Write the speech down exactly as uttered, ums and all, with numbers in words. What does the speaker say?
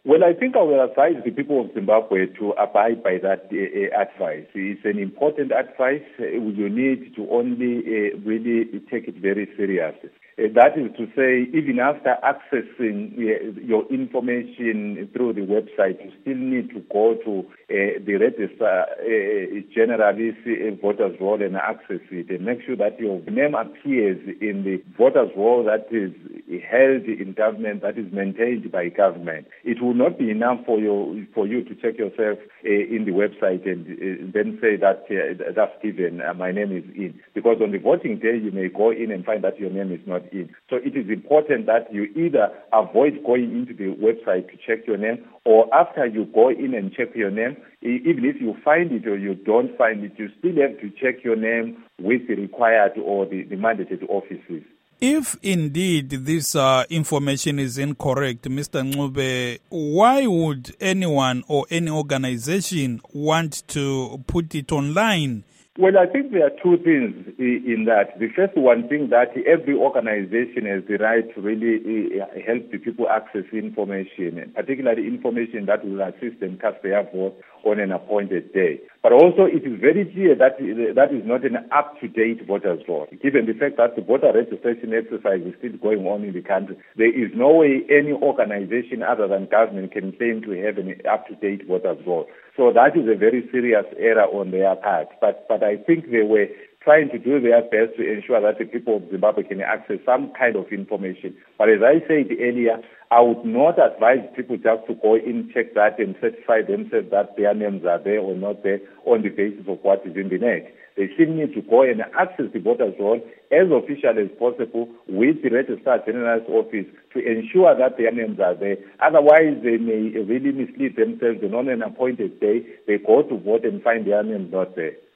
Well, I think I will advise the people of Zimbabwe to abide by that uh, advice. It's an important advice. Uh, you need to only uh, really take it very seriously. Uh, that is to say, even after accessing uh, your information through the website, you still need to go to uh, the register uh, generally uh, voters roll and access it and make sure that your name appears in the voters roll that is held in government, that is maintained by government. It will not be enough for you for you to check yourself uh, in the website and uh, then say that uh, that's given, uh, my name is in. Because on the voting day, you may go in and find that your name is not in. So it is important that you either avoid going into the website to check your name, or after you go in and check your name, even if you find it or you don't find it, you still have to check your name with the required or the, the mandated offices. If indeed this uh, information is incorrect, Mister Ncube, why would anyone or any organization want to put it online? Well, I think there are two things in that. The first one thing that every organization has the right to really help the people access information, particularly information that will assist them cast their vote on an appointed day. But also it is very clear that that is not an up-to-date voters roll. Given the fact that the voter registration exercise is still going on in the country, there is no way any organization other than government can claim to have an up-to-date voters roll. So that is a very serious error on their part. But but I think they were trying to do their best to ensure that the people of Zimbabwe can access some kind of information. But as I said earlier, I would not advise people just to go in, check that and certify themselves that their names are there or not there on the basis of what is in the net. They still need to go and access the voters roll as officially as possible with the Registrar General's office to ensure that their names are there. Otherwise, they may really mislead themselves, and on an appointed day, they go to vote and find their names not there.